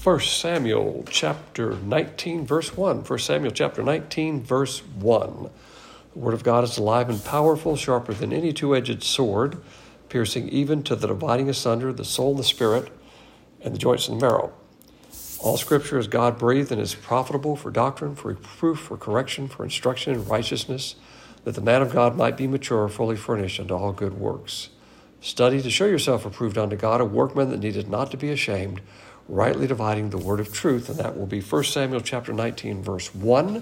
1 Samuel chapter 19, verse 1. 1 Samuel chapter 19, verse 1. The word of God is alive and powerful, sharper than any two-edged sword, piercing even to the dividing asunder the soul and the spirit, and the joints and marrow. All Scripture is God-breathed and is profitable for doctrine, for reproof, for correction, for instruction in righteousness, that the man of God might be mature, fully furnished unto all good works. Study to show yourself approved unto God, a workman that needeth not to be ashamed, rightly dividing the word of truth. And that will be 1 Samuel chapter 19, verse 1.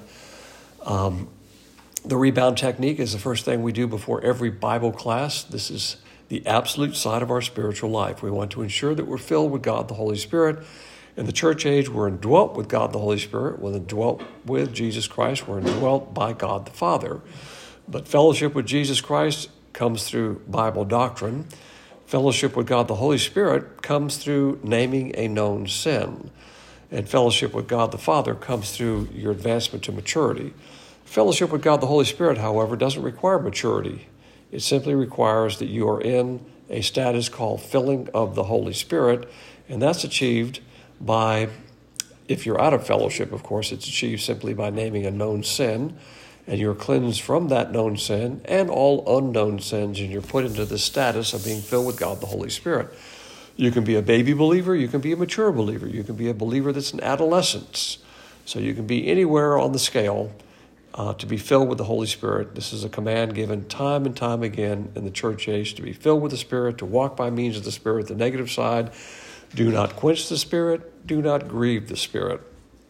The rebound technique is the first thing we do before every Bible class. This is the absolute side of our spiritual life. We want to ensure that we're filled with God the Holy Spirit. In the church age, we're indwelt with God the Holy Spirit. We're indwelt with Jesus Christ. We're indwelt by God the Father. But fellowship with Jesus Christ comes through Bible doctrine. Fellowship with God the Holy Spirit comes through naming a known sin. And fellowship with God the Father comes through your advancement to maturity. Fellowship with God the Holy Spirit, however, doesn't require maturity. It simply requires that you are in a status called filling of the Holy Spirit, and that's achieved by, if you're out of fellowship, of course, it's achieved simply by naming a known sin, and you're cleansed from that known sin and all unknown sins, and you're put into the status of being filled with God the Holy Spirit. You can be a baby believer, you can be a mature believer, you can be a believer that's in adolescence. So you can be anywhere on the scale to be filled with the Holy Spirit. This is a command given time and time again in the church age, to be filled with the Spirit, to walk by means of the Spirit. The negative side, do not quench the Spirit, do not grieve the Spirit.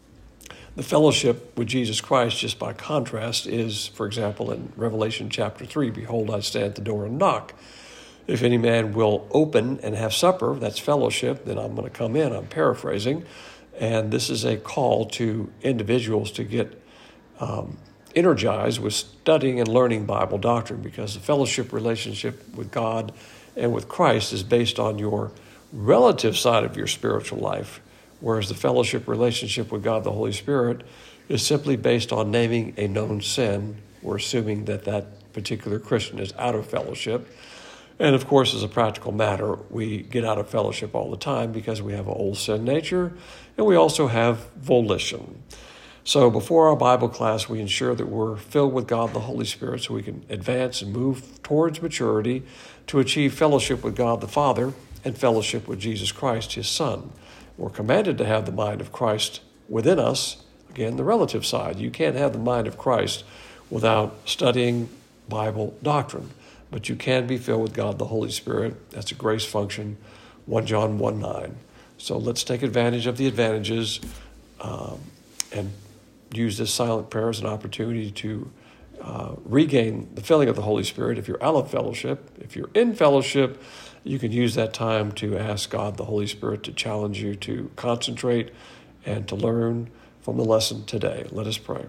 The fellowship with Jesus Christ, just by contrast, is, for example, in Revelation chapter 3, behold, I stand at the door and knock. If any man will open and have supper, that's fellowship, then I'm going to come in. I'm paraphrasing. And this is a call to individuals to get energized with studying and learning Bible doctrine, because the fellowship relationship with God and with Christ is based on your relative side of your spiritual life, whereas the fellowship relationship with God the Holy Spirit is simply based on naming a known sin. We're assuming that that particular Christian is out of fellowship. And of course, as a practical matter, we get out of fellowship all the time because we have an old sin nature, and we also have volition. So before our Bible class, we ensure that we're filled with God the Holy Spirit so we can advance and move towards maturity to achieve fellowship with God the Father and fellowship with Jesus Christ, his Son. We're commanded to have the mind of Christ within us. Again, the relative side. You can't have the mind of Christ without studying Bible doctrine, but you can be filled with God the Holy Spirit. That's a grace function, 1 John 1:9. So let's take advantage of the advantages and use this silent prayer as an opportunity to regain the filling of the Holy Spirit. If you're out of fellowship, if you're in fellowship, you can use that time to ask God the Holy Spirit to challenge you to concentrate and to learn from the lesson today. Let us pray.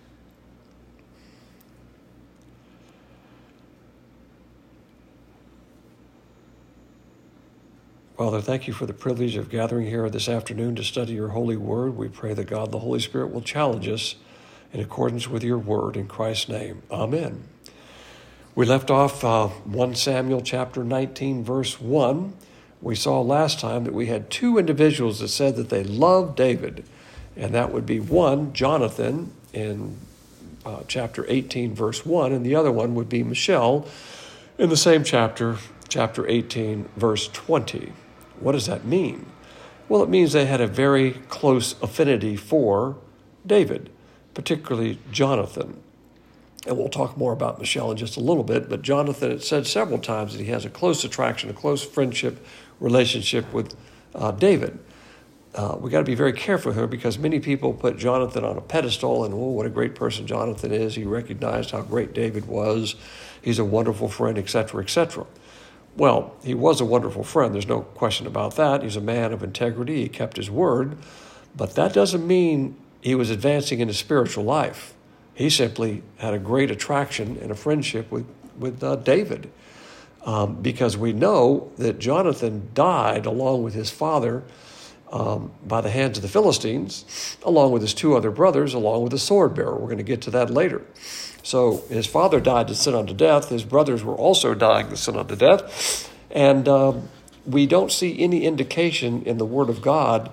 Father, thank you for the privilege of gathering here this afternoon to study your holy word. We pray that God the Holy Spirit will challenge us in accordance with your word. In Christ's name, amen. We left off 1 Samuel chapter 19, verse 1. We saw last time that we had two individuals that said that they loved David, and that would be one, Jonathan, in chapter 18, verse 1, and the other one would be Michal in the same chapter, chapter 18, verse 20. What does that mean? Well, it means they had a very close affinity for David, particularly Jonathan. And we'll talk more about Michal in just a little bit, but Jonathan, it said several times that he has a close attraction, a close friendship relationship with David. We got to be very careful here, because many people put Jonathan on a pedestal and, oh, what a great person Jonathan is. He recognized how great David was. He's a wonderful friend, etc., etc. Well, he was a wonderful friend. There's no question about that. He's a man of integrity. He kept his word. But that doesn't mean he was advancing in his spiritual life. He simply had a great attraction and a friendship with David, because we know that Jonathan died along with his father by the hands of the Philistines, along with his two other brothers, along with the sword bearer. We're going to get to that later. So his father died to sin unto death. His brothers were also dying to sin unto death. And we don't see any indication in the Word of God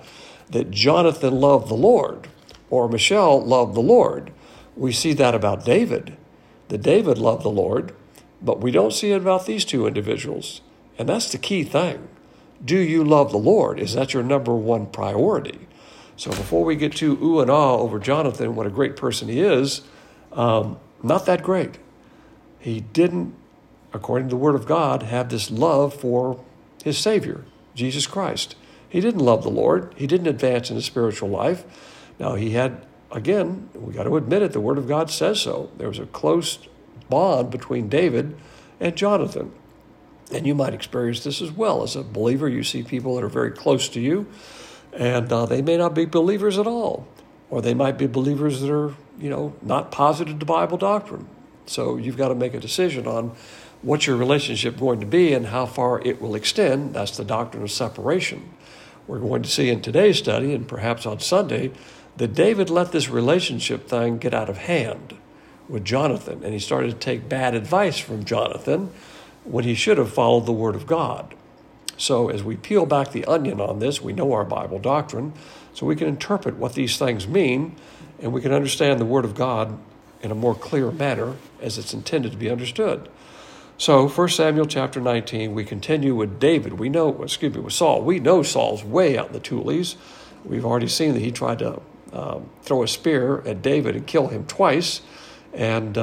that Jonathan loved the Lord or Michelle loved the Lord. We see that about David, that David loved the Lord, but we don't see it about these two individuals. And that's the key thing. Do you love the Lord? Is that your number one priority? So before we get too ooh and ah over Jonathan, what a great person he is, not that great. He didn't, according to the Word of God, have this love for his Savior, Jesus Christ. He didn't love the Lord. He didn't advance in his spiritual life. Now, he had, again, we got to admit it, the Word of God says so. There was a close bond between David and Jonathan. And you might experience this as well. As a believer, you see people that are very close to you, and they may not be believers at all. Or they might be believers that are, not positive to Bible doctrine. So you've got to make a decision on what's your relationship going to be and how far it will extend. That's the doctrine of separation. We're going to see in today's study, and perhaps on Sunday, that David let this relationship thing get out of hand with Jonathan, and he started to take bad advice from Jonathan when he should have followed the Word of God. So as we peel back the onion on this, we know our Bible doctrine, so we can interpret what these things mean, and we can understand the Word of God in a more clear manner as it's intended to be understood. So 1 Samuel chapter 19, we continue with David. With Saul. We know Saul's way out in the Tules. We've already seen that he tried to throw a spear at David and kill him twice. And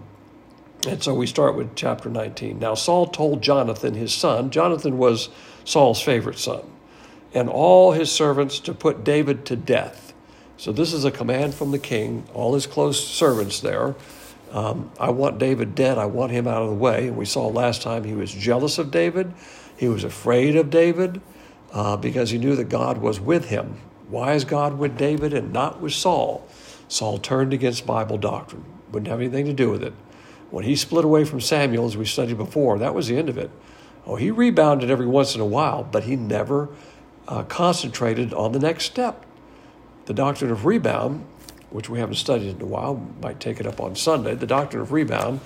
so we start with chapter 19. Now Saul told Jonathan, his son, Jonathan was Saul's favorite son, and all his servants to put David to death. So this is a command from the king, all his close servants there. I want David dead. I want him out of the way. And we saw last time he was jealous of David. He was afraid of David because he knew that God was with him. Why is God with David and not with Saul? Saul turned against Bible doctrine. Wouldn't have anything to do with it. When he split away from Samuel, as we studied before, that was the end of it. Oh, he rebounded every once in a while, but he never concentrated on the next step. The doctrine of rebound, which we haven't studied in a while, might take it up on Sunday. The doctrine of rebound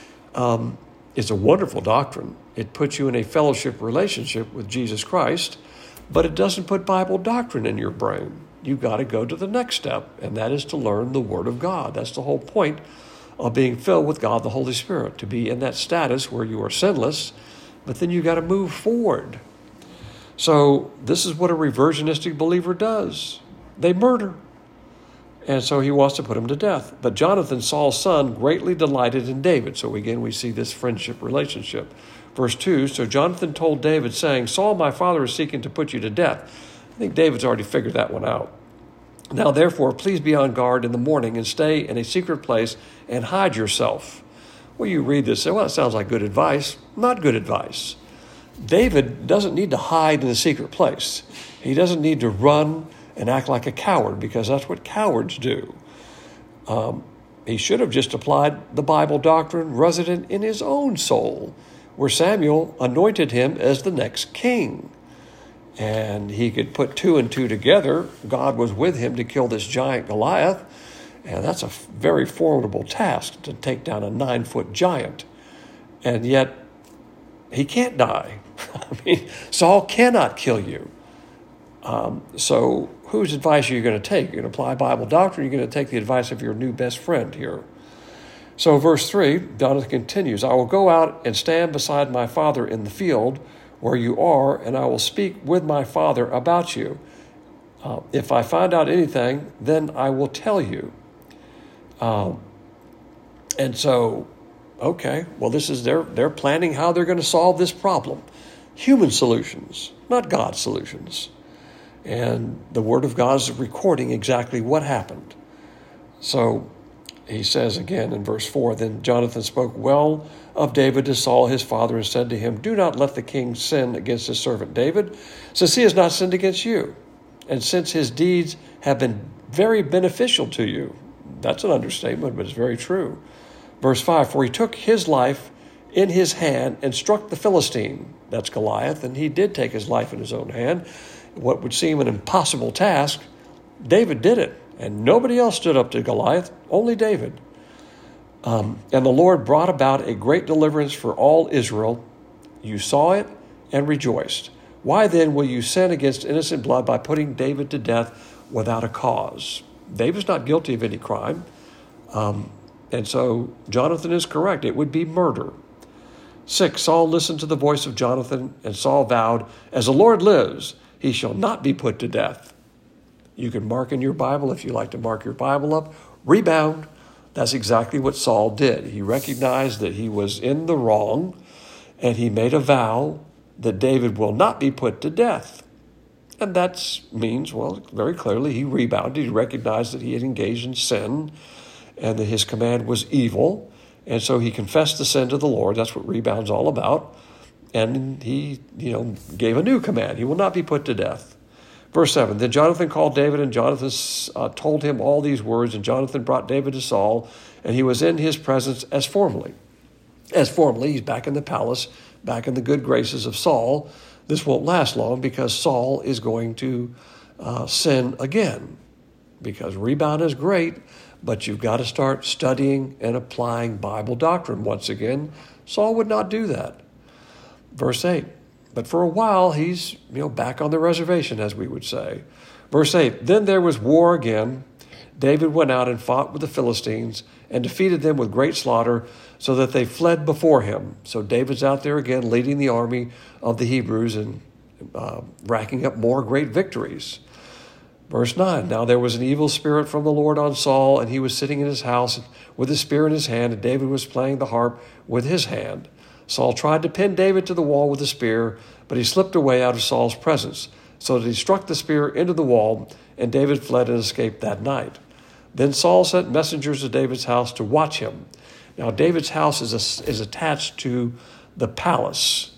is a wonderful doctrine. It puts you in a fellowship relationship with Jesus Christ, but it doesn't put Bible doctrine in your brain. You've got to go to the next step, and that is to learn the Word of God. That's the whole point of being filled with God the Holy Spirit, to be in that status where you are sinless, but then you've got to move forward. So this is what a reversionistic believer does. They murder. And so he wants to put him to death. But Jonathan, Saul's son, greatly delighted in David. So again, we see this friendship relationship. Verse 2, so Jonathan told David, saying, Saul, my father, is seeking to put you to death. I think David's already figured that one out. Now, therefore, please be on guard in the morning and stay in a secret place and hide yourself. Well, you read this and say, well, it sounds like good advice. Not good advice. David doesn't need to hide in a secret place. He doesn't need to run and act like a coward, because that's what cowards do. He should have just applied the Bible doctrine resident in his own soul, where Samuel anointed him as the next king. And he could put two and two together. God was with him to kill this giant Goliath. And that's a very formidable task, to take down a 9-foot giant. And yet, he can't die. Saul cannot kill you. So whose advice are you going to take? You're going to apply Bible doctrine, you're going to take the advice of your new best friend here. So verse 3, Jonathan continues, I will go out and stand beside my father in the field where you are, and I will speak with my father about you. If I find out anything, then I will tell you. And so, okay, well, this is they're planning how they're going to solve this problem. Human solutions, not God's solutions. And the Word of God is recording exactly what happened. So he says again in verse 4, then Jonathan spoke well of David to Saul his father and said to him, do not let the king sin against his servant David, since he has not sinned against you, and since his deeds have been very beneficial to you. That's an understatement, but it's very true. Verse 5, for he took his life in his hand and struck the Philistine, that's Goliath, and he did take his life in his own hand. What would seem an impossible task, David did it, and nobody else stood up to Goliath, only David. And the Lord brought about a great deliverance for all Israel. You saw it and rejoiced. Why then will you sin against innocent blood by putting David to death without a cause? David's not guilty of any crime. And so Jonathan is correct. It would be murder. 6, Saul listened to the voice of Jonathan, and Saul vowed, as the Lord lives, he shall not be put to death. You can mark in your Bible, if you like to mark your Bible up, rebound. That's exactly what Saul did. He recognized that he was in the wrong, and he made a vow that David will not be put to death. And that means, well, very clearly he rebounded. He recognized that he had engaged in sin and that his command was evil. And so he confessed the sin to the Lord. That's what rebound's all about. And he, gave a new command. He will not be put to death. Verse 7, then Jonathan called David, and Jonathan told him all these words. And Jonathan brought David to Saul, and he was in his presence as formerly. As formerly, he's back in the palace, back in the good graces of Saul. This won't last long because Saul is going to sin again. Because rebound is great, but you've got to start studying and applying Bible doctrine once again. Saul would not do that. Verse 8, but for a while he's back on the reservation, as we would say. Verse 8, then there was war again. David went out and fought with the Philistines and defeated them with great slaughter, so that they fled before him. So David's out there again leading the army of the Hebrews and racking up more great victories. Verse 9, now there was an evil spirit from the Lord on Saul, and he was sitting in his house with a spear in his hand, and David was playing the harp with his hand. Saul tried to pin David to the wall with a spear, but he slipped away out of Saul's presence, so that he struck the spear into the wall, and David fled and escaped that night. Then Saul sent messengers to David's house to watch him. Now, David's house is attached to the palace.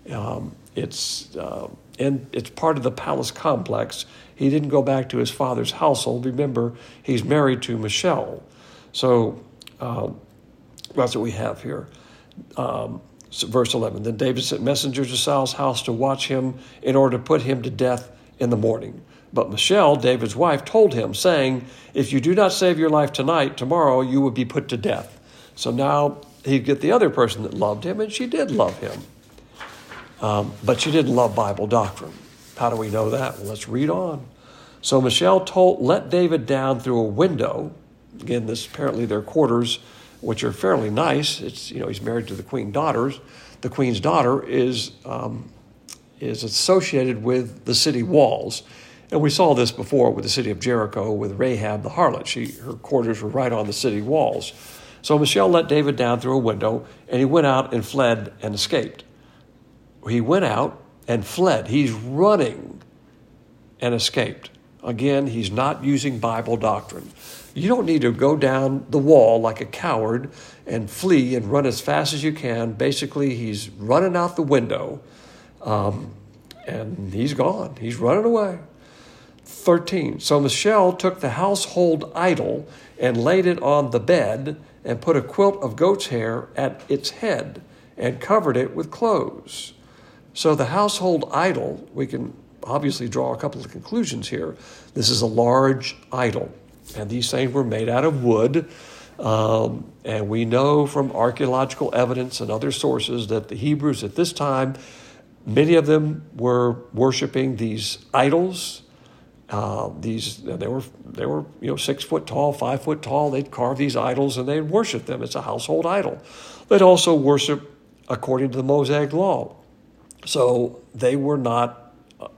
It's part of the palace complex. He didn't go back to his father's household. Remember, he's married to Michelle. So that's what we have here. So verse 11, then David sent messengers to Saul's house to watch him in order to put him to death in the morning. But Michelle, David's wife, told him, saying, if you do not save your life tonight, tomorrow you will be put to death. So now he'd get the other person that loved him, and she did love him. But she didn't love Bible doctrine. How do we know that? Well, let's read on. So Michelle let David down through a window. Again, this apparently their quarters, which are fairly nice. It's he's married to the queen's daughter. The queen's daughter is associated with the city walls. And we saw this before with the city of Jericho with Rahab the harlot. Her quarters were right on the city walls. So Michelle let David down through a window, and he went out and fled and escaped. He went out and fled. He's running and escaped. Again, he's not using Bible doctrine. You don't need to go down the wall like a coward and flee and run as fast as you can. Basically, he's running out the window, and he's gone. He's running away. 13, so Michelle took the household idol and laid it on the bed and put a quilt of goat's hair at its head and covered it with clothes. So the household idol, we can obviously draw a couple of conclusions here. This is a large idol, and these things were made out of wood. And we know from archaeological evidence and other sources that the Hebrews at this time, many of them were worshiping these idols. They were 6 foot tall, 5 foot tall. They'd carve these idols and they'd worship them. It's a household idol. They'd also worship according to the Mosaic law. So they were not,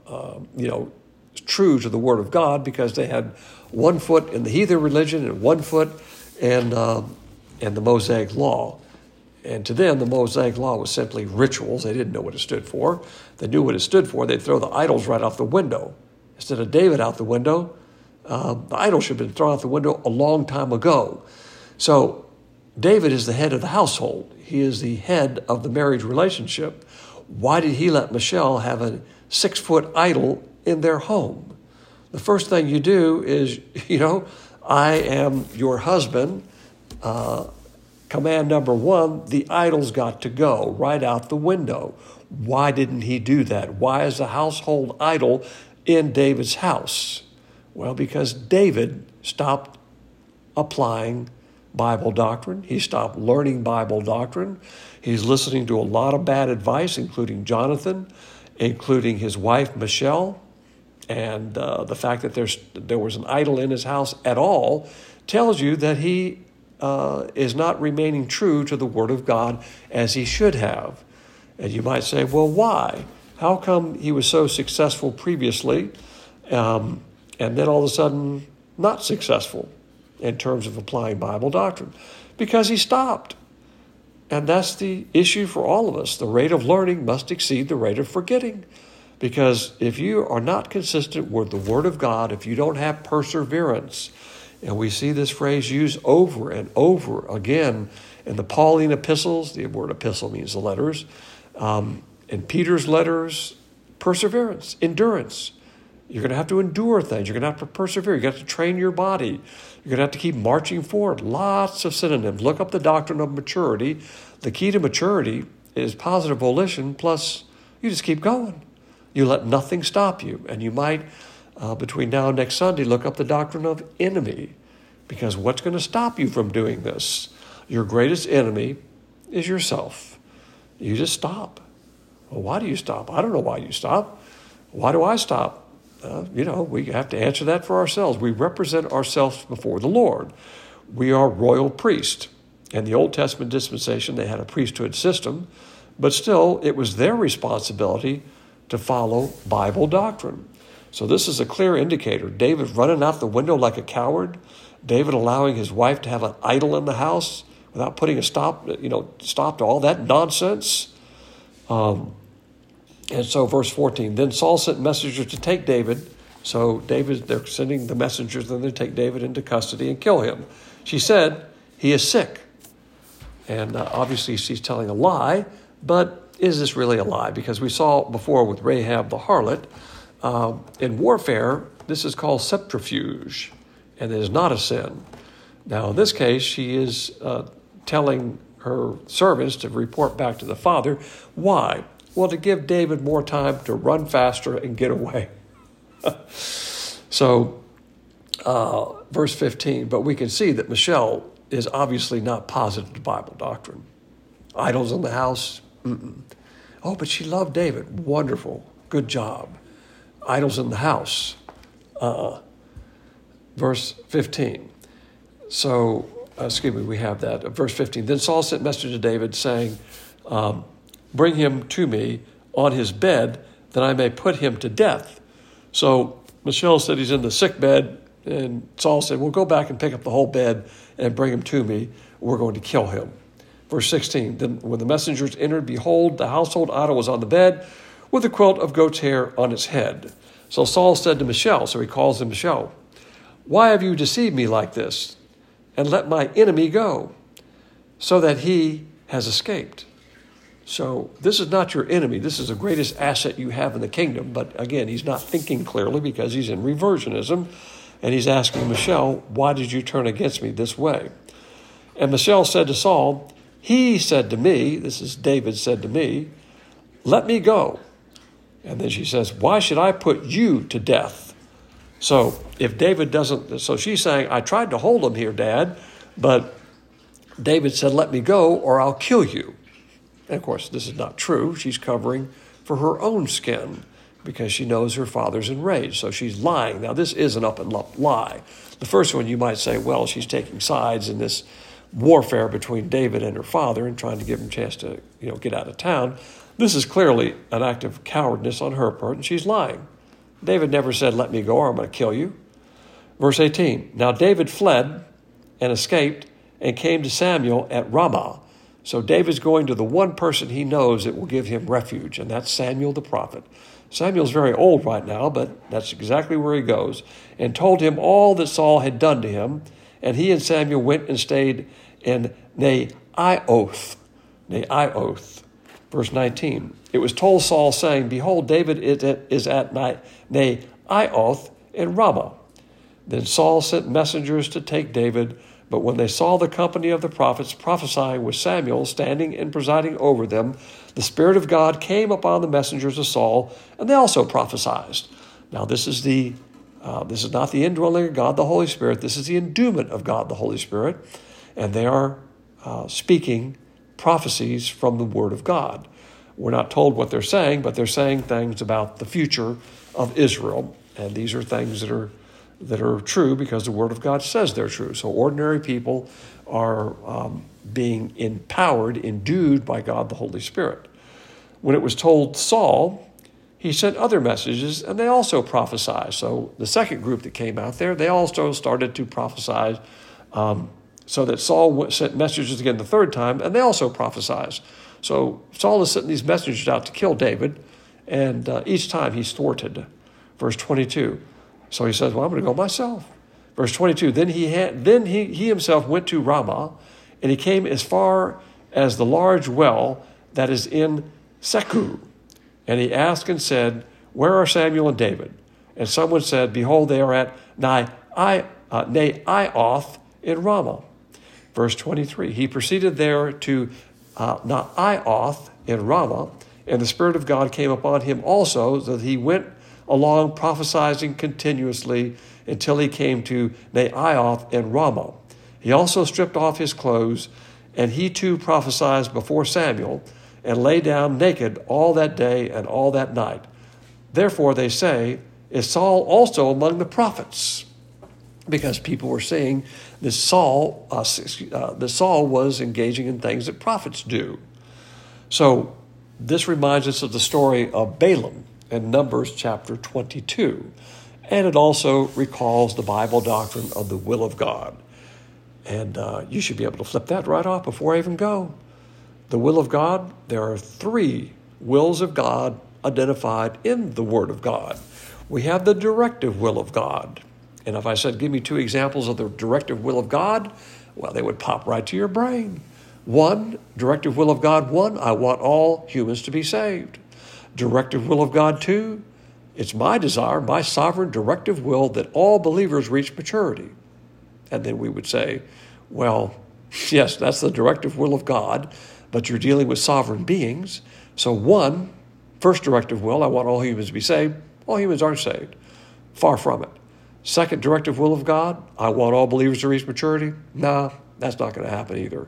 true to the Word of God, because they had 1 foot in the heathen religion and 1 foot in the Mosaic law. And to them, the Mosaic law was simply rituals. They didn't know what it stood for. If they knew what it stood for, they'd throw the idols right off the window. Instead of David out the window, the idol should have been thrown out the window a long time ago. So David is the head of the household. He is the head of the marriage relationship. Why did he let Michelle have a 6 foot idol in their home? The first thing you do is, I am your husband. Command number 1, the idol's got to go right out the window. Why didn't he do that? Why is the household idol in David's house? Well, because David stopped applying Bible doctrine. He stopped learning Bible doctrine. He's listening to a lot of bad advice, including Jonathan, including his wife, Michelle, and the fact that there was an idol in his house at all, tells you that he is not remaining true to the Word of God as he should have. And you might say, well, why? How come he was so successful previously and then all of a sudden not successful in terms of applying Bible doctrine? Because he stopped. And that's the issue for all of us. The rate of learning must exceed the rate of forgetting. Because if you are not consistent with the Word of God, if you don't have perseverance, and we see this phrase used over and over again in the Pauline epistles, the word epistle means the letters, in Peter's letters, perseverance, endurance. You're going to have to endure things. You're going to have to persevere. You're going to have to train your body. You're going to have to keep marching forward. Lots of synonyms. Look up the doctrine of maturity. The key to maturity is positive volition, plus you just keep going. You let nothing stop you. And you might, between now and next Sunday, look up the doctrine of enemy. Because what's going to stop you from doing this? Your greatest enemy is yourself. You just stop. Well, why do you stop? I don't know why you stop. Why do I stop? We have to answer that for ourselves. We represent ourselves before the Lord. We are royal priests. In the Old Testament dispensation, they had a priesthood system, but still, it was their responsibility to follow Bible doctrine. So this is a clear indicator. David running out the window like a coward. David allowing his wife to have an idol in the house without putting a stop to all that nonsense. And so verse 14, then Saul sent messengers to take David. So they're sending the messengers, then they take David into custody and kill him. She said, he is sick. And obviously she's telling a lie, but is this really a lie? Because we saw before with Rahab the harlot, in warfare, this is called subterfuge, and it is not a sin. Now, in this case, she is telling her servants to report back to the father. Why? Well, to give David more time to run faster and get away. So, verse 15, but we can see that Michelle is obviously not positive to Bible doctrine. Idols in the house? Mm-mm. Oh, but she loved David. Wonderful. Good job. Idols in the house. Verse 15. So, we have that. Verse 15. Then Saul sent message to David saying, bring him to me on his bed that I may put him to death. So Michelle said he's in the sick bed, and Saul said, well, go back and pick up the whole bed and bring him to me. We're going to kill him. Verse 16, then when the messengers entered, behold, the household idol was on the bed with a quilt of goat's hair on its head. So Saul said to Michelle, so he calls him Michelle, why have you deceived me like this and let my enemy go so that he has escaped? So this is not your enemy. This is the greatest asset you have in the kingdom. But again, he's not thinking clearly because he's in reversionism. And he's asking Michelle, why did you turn against me this way? And Michelle said to Saul, he said to me, this is David said to me, let me go. And then she says, why should I put you to death? So if David doesn't, so she's saying, I tried to hold him here, Dad, but David said, let me go or I'll kill you. And of course, this is not true. She's covering for her own skin because she knows her father's enraged. So she's lying. Now, this is an up and up lie. The first one, you might say, well, she's taking sides in this warfare between David and her father and trying to give him a chance to, get out of town. This is clearly an act of cowardness on her part, and she's lying. David never said, let me go or I'm going to kill you. Verse 18, now David fled and escaped and came to Samuel at Ramah. So David's going to the one person he knows that will give him refuge, and that's Samuel the prophet. Samuel's very old right now, but that's exactly where he goes, and told him all that Saul had done to him. And he and Samuel went and stayed in Naioth. Verse 19, it was told Saul, saying, behold, David is at Naioth in Ramah. Then Saul sent messengers to take David, but when they saw the company of the prophets prophesying with Samuel standing and presiding over them, the Spirit of God came upon the messengers of Saul, and they also prophesied. Now this is not the indwelling of God the Holy Spirit. This is the endowment of God the Holy Spirit, and they are speaking prophecies from the Word of God. We're not told what they're saying, but they're saying things about the future of Israel. And these are things that are true because the Word of God says they're true. So ordinary people are being empowered, endued by God the Holy Spirit. When it was told Saul, he sent other messages, and they also prophesied. So the second group that came out there, they also started to prophesy, so that Saul sent messages again the third time, and they also prophesied. So Saul is sending these messengers out to kill David, and each time he's thwarted. Verse 22. So he says, well, I'm going to go myself. Verse 22, then he himself went to Ramah, and he came as far as the large well that is in Secu. And he asked and said, where are Samuel and David? And someone said, behold, they are at Naioth in Ramah. Verse 23, he proceeded there to Naioth in Ramah, and the Spirit of God came upon him also, so that he went along prophesying continuously until he came to Naioth in Ramah. He also stripped off his clothes, and he too prophesied before Samuel, and lay down naked all that day and all that night. Therefore they say, is Saul also among the prophets? Because people were saying that Saul was engaging in things that prophets do. So this reminds us of the story of Balaam in Numbers chapter 22. And it also recalls the Bible doctrine of the will of God. And you should be able to flip that right off before I even go. The will of God, there are 3 wills of God identified in the Word of God. We have the directive will of God. And if I said, give me 2 examples of the directive will of God, well, they would pop right to your brain. 1, directive will of God 1, I want all humans to be saved. Directive will of God 2, it's my desire, my sovereign directive will that all believers reach maturity. And then we would say, well, yes, that's the directive will of God, but you're dealing with sovereign beings. So 1, first directive will, I want all humans to be saved. All humans aren't saved. Far from it. Second directive will of God, I want all believers to reach maturity. No, that's not going to happen either.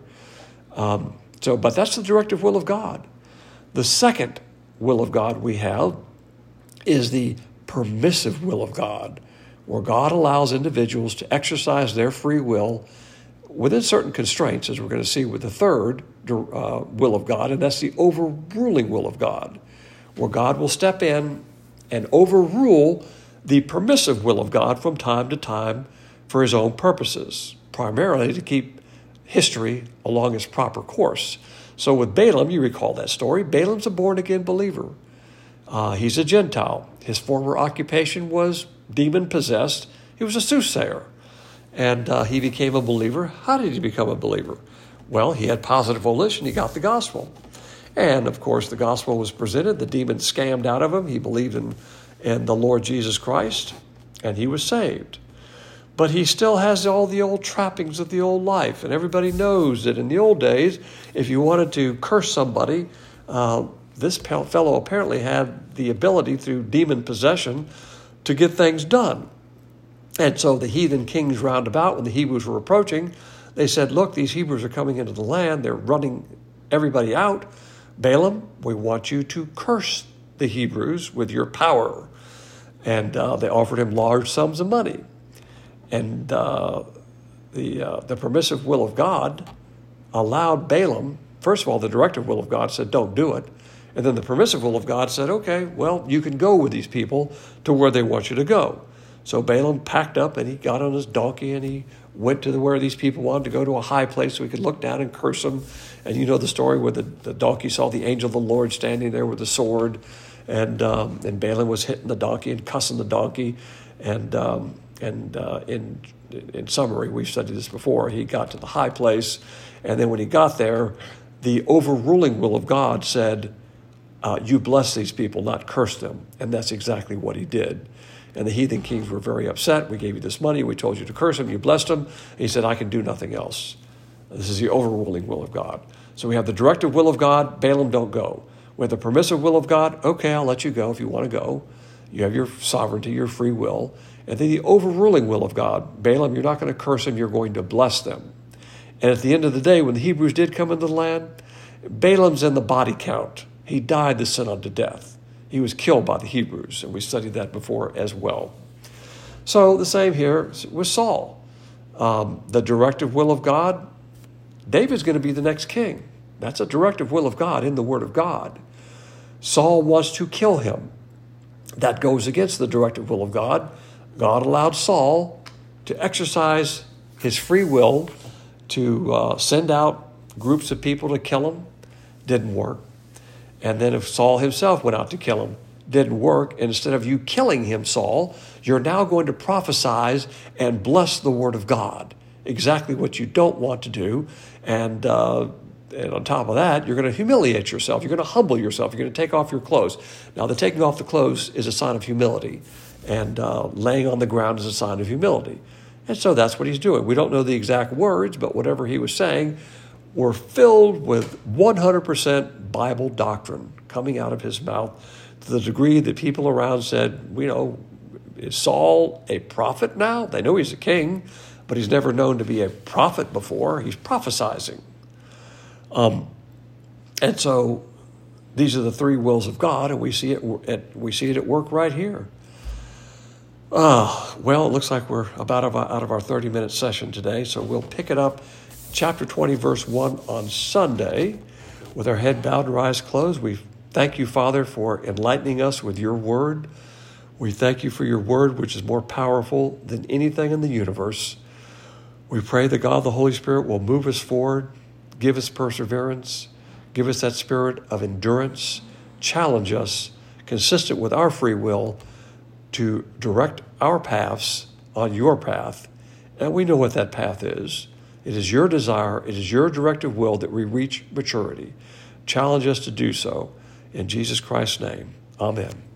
But that's the directive will of God. The second will of God we have is the permissive will of God, where God allows individuals to exercise their free will within certain constraints, as we're going to see with the third will of God, and that's the overruling will of God, where God will step in and overrule the permissive will of God from time to time for his own purposes, primarily to keep history along its proper course. So with Balaam, you recall that story. Balaam's a born-again believer. He's a Gentile. His former occupation was demon-possessed. He was a soothsayer. And he became a believer. How did he become a believer? Well, he had positive volition. He got the gospel. And, of course, the gospel was presented. The demon scammed out of him. He believed in the Lord Jesus Christ, and he was saved. But he still has all the old trappings of the old life. And everybody knows that in the old days, if you wanted to curse somebody, this fellow apparently had the ability through demon possession to get things done. And so the heathen kings round about, when the Hebrews were approaching, they said, look, these Hebrews are coming into the land. They're running everybody out. Balaam, we want you to curse the Hebrews with your power. And they offered him large sums of money. And the permissive will of God allowed Balaam, first of all, the directive will of God said, don't do it. And then the permissive will of God said, okay, well, you can go with these people to where they want you to go. So Balaam packed up and he got on his donkey and he went to where these people wanted to go, to a high place so he could look down and curse them. And you know the story where the donkey saw the angel of the Lord standing there with a sword. And Balaam was hitting the donkey and cussing the donkey. And in summary, we've studied this before, he got to the high place. And then when he got there, the overruling will of God said, you bless these people, not curse them. And that's exactly what he did. And the heathen kings were very upset. We gave you this money. We told you to curse them. You blessed them. And he said, I can do nothing else. This is the overruling will of God. So we have the directive will of God. Balaam, don't go. We have the permissive will of God. Okay, I'll let you go if you want to go. You have your sovereignty, your free will. And then the overruling will of God. Balaam, you're not going to curse them. You're going to bless them. And at the end of the day, when the Hebrews did come into the land, Balaam's in the body count. He died the sin unto death. He was killed by the Hebrews, and we studied that before as well. So the same here with Saul. The directive will of God, David's going to be the next king. That's a directive will of God in the Word of God. Saul wants to kill him. That goes against the directive will of God. God allowed Saul to exercise his free will to send out groups of people to kill him. Didn't work. And then if Saul himself went out to kill him, didn't work. And instead of you killing him, Saul, you're now going to prophesy and bless the Word of God. Exactly what you don't want to do. And on top of that, you're going to humiliate yourself. You're going to humble yourself. You're going to take off your clothes. Now, the taking off the clothes is a sign of humility. And laying on the ground is a sign of humility. And so that's what he's doing. We don't know the exact words, but whatever he was saying were filled with 100% Bible doctrine coming out of his mouth, to the degree that people around said, is Saul a prophet now? They know he's a king, but he's never known to be a prophet before. He's prophesizing. And so these are the three wills of God, and we see it at work right here. Well, it looks like we're about out of our 30-minute session today, so we'll pick it up, chapter 20, verse 1 on Sunday, with our head bowed and our eyes closed. We thank you, Father, for enlightening us with your word. We thank you for your word, which is more powerful than anything in the universe. We pray that God, the Holy Spirit, will move us forward, give us perseverance, give us that spirit of endurance, challenge us, consistent with our free will, to direct our paths on your path. And we know what that path is. It is your desire, it is your directive will that we reach maturity. Challenge us to do so. In Jesus Christ's name, amen.